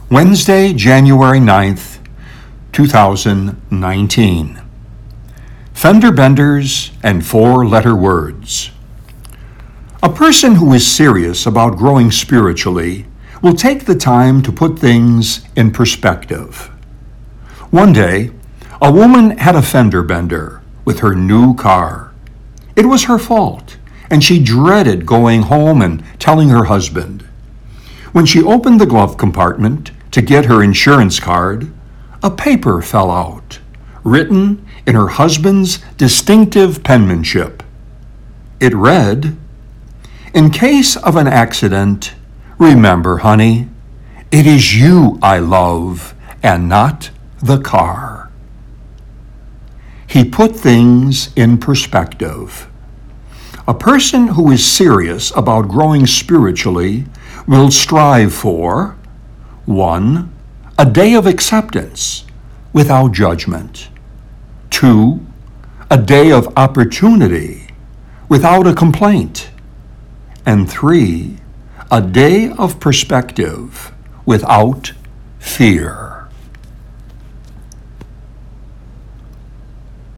Wednesday, January 9th, 2019. Fender benders and four-letter words. A person who is serious about growing spiritually will take the time to put things in perspective. One day, a woman had a fender bender with her new car. It was her fault, and she dreaded going home and telling her husband. When she opened the glove compartment to get her insurance card, a paper fell out, written in her husband's distinctive penmanship. It read, "In case of an accident, remember, honey, it is you I love and not the car." He put things in perspective. A person who is serious about growing spiritually will strive for 1. A day of acceptance without judgment. 2. A day of opportunity without a complaint. And 3. A day of perspective without fear.